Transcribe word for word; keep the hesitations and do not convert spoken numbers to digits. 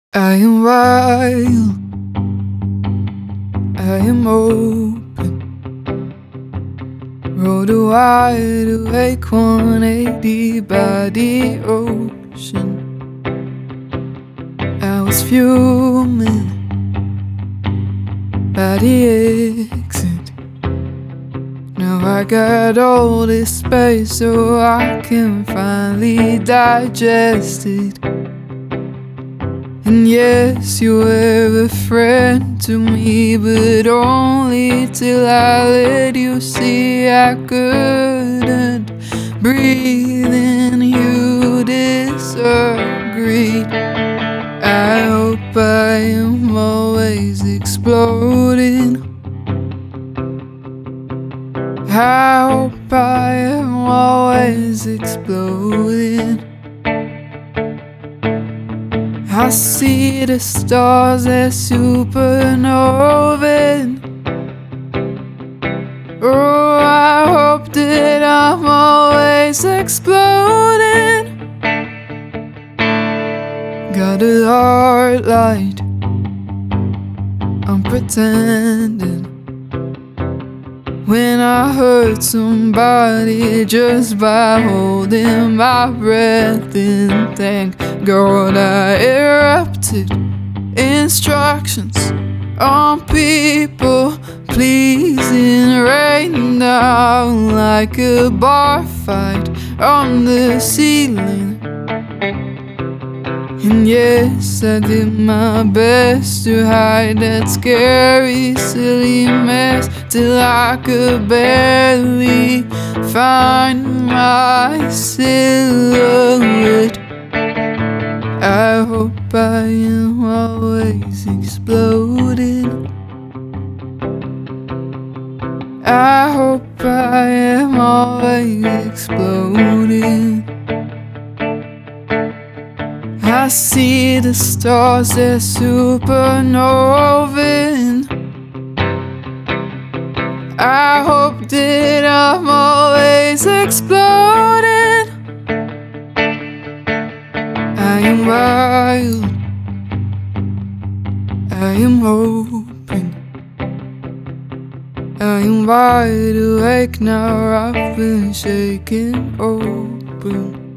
I am wild, I am open, rode a wide awake one eighty by the ocean. I was fuming by the exit. Now I got all this space so I can finally digest it. And yes, you were a friend to me, but only till I let you see I couldn't breathe and you disagreed. I hope I am always exploding. I hope I am always exploding. I see the stars as supernovae. Oh, I hope that I'm always exploding. Got a heart light, I'm pretending. When I hurt somebody just by holding my breath, and thank God I erupted instructions on people pleasing, rain down like a bar fight on the ceiling. And yes, I did my best to hide that scary, silly mess, till I could barely find my silhouette. I hope I am always exploding. I hope I am always exploding. I see the stars as supernovae. I hope that I'm always exploding. I am wild, I am open, I am wide awake now, I've been shaken open.